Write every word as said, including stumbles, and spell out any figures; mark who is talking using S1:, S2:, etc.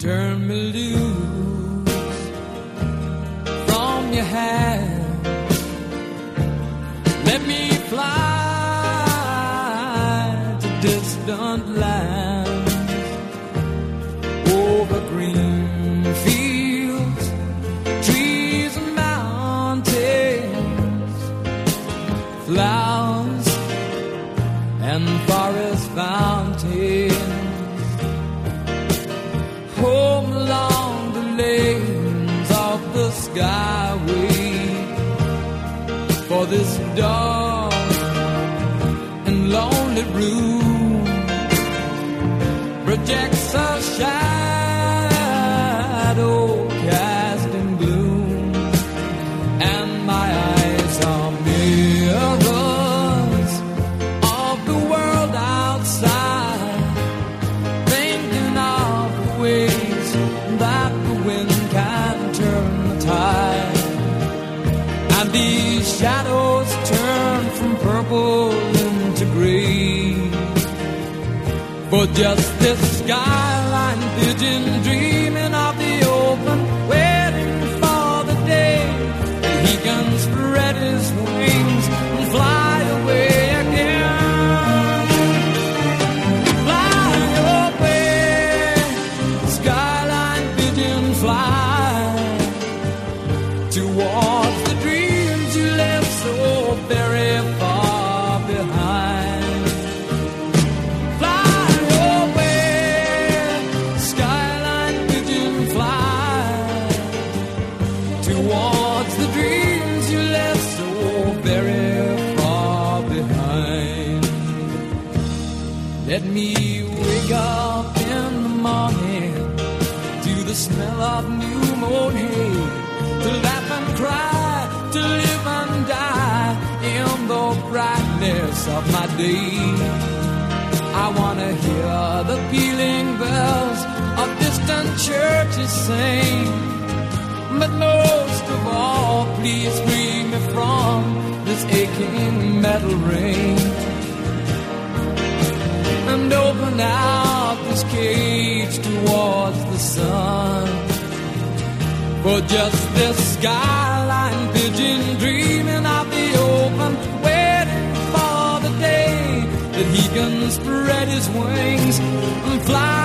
S1: turn me loose from your hand. Let me fly to distant lands, over green fields, trees and mountains, flowers and forest fountains, home along the lanes of the skyway. For this dark and lonely room projects a shadow cast in gloom, and my eyes are mirrors of the world outside, thinking of the ways that the wind can turn the tide. And these shadows turn from purple into gray, for just this skyline pigeon dreaming of the open, waiting for the day that he can spread his wings and fly away again. Fly away, skyline pigeon, fly towards the dreams you left so very far behind. Fly away, skyline pigeon, fly towards the dreams you left so very far behind. Let me wake up in the morning to the smell of new mown hay, to laugh and cry, to live and die in the brightness of my day. I want to hear the pealing bells of distant churches sing, but most of all, please free me from this aching metal ring, and open out this cage towards the sun. For just this skyline pigeon dreaming of the open, waiting for the day that he can spread his wings and fly